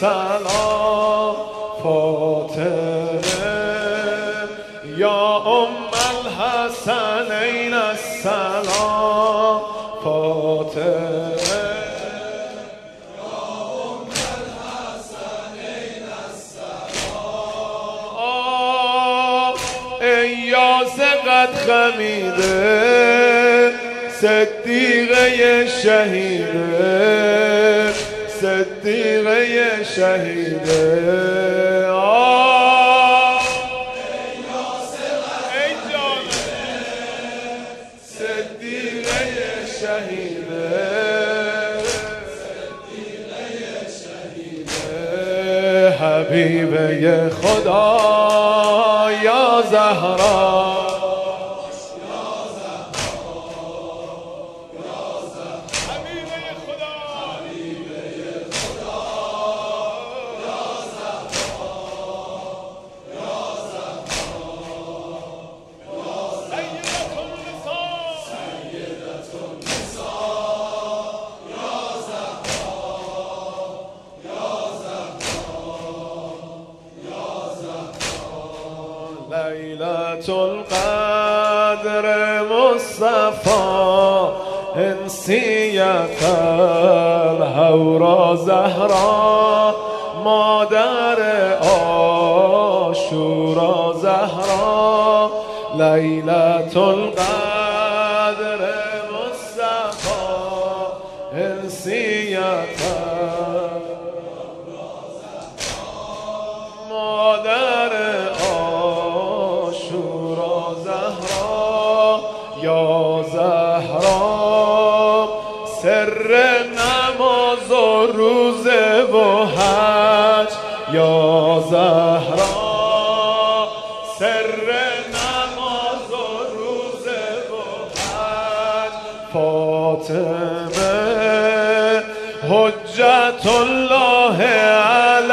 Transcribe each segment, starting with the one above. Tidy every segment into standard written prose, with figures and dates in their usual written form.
السلام فاطمه یا الحسنین السلام فاطمه یا الحسنین السلام ای یاس قد خمیده صدیقه شهیده صدیقه شهیده حبیبه خدا یا زهرا لیلة القدر مصطفى انسیت الهورا زهرا مادر عاشورا زهرا لیلة القدر مصطفى انسیت مادر یا زهرا سر نماز و روزه و حج یا زهرا سر نماز و روزه و حج فاطمه حجت الله علی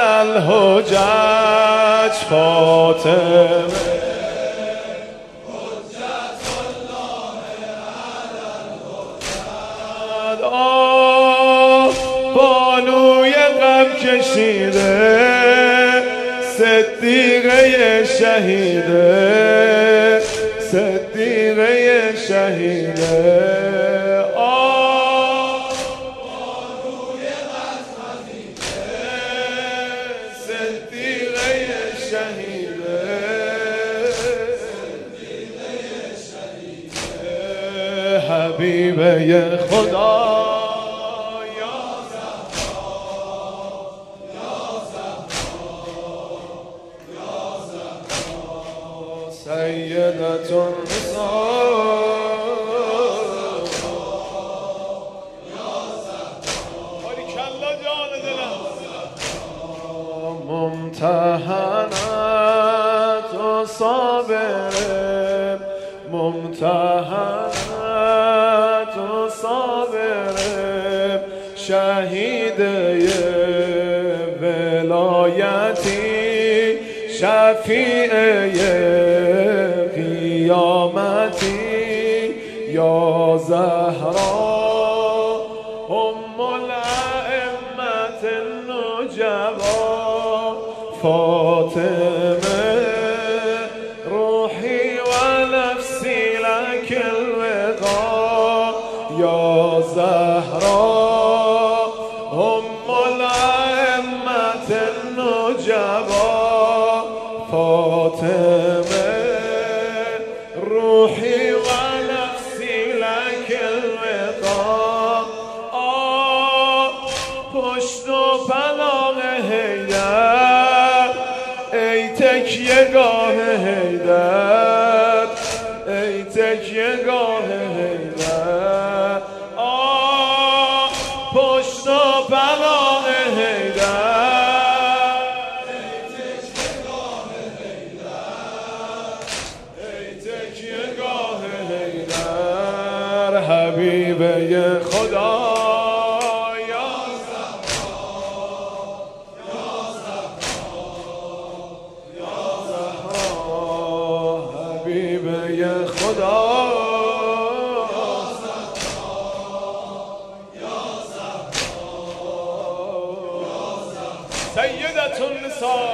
الحجج فاطمه بانوی غم کشیده صدیقه شهیده صدیقه شهیده بانوی غم کشیده صدیقه شهیده حبیبه خدا سیدة النساء باریکالله جان دلم ممتحنت و صابر ممتحنت و صابر شهیده ولایتی شفیعه قیامتی یا زهرا ام الائمة النجبا فاطمه روحی و نفسی لک الوقا یا زهرا ام الائمة النجبا فاطمه روحی و نفسی لک الوقا پشت و پناه حیدر ای تکیه گاه حیدر ای تکیه گاه حیدر پشت و پناه حیدر ای تکیه گاه حیدر ای تکیه گاه حیدر حبیبه خدا خدا سیدة النساء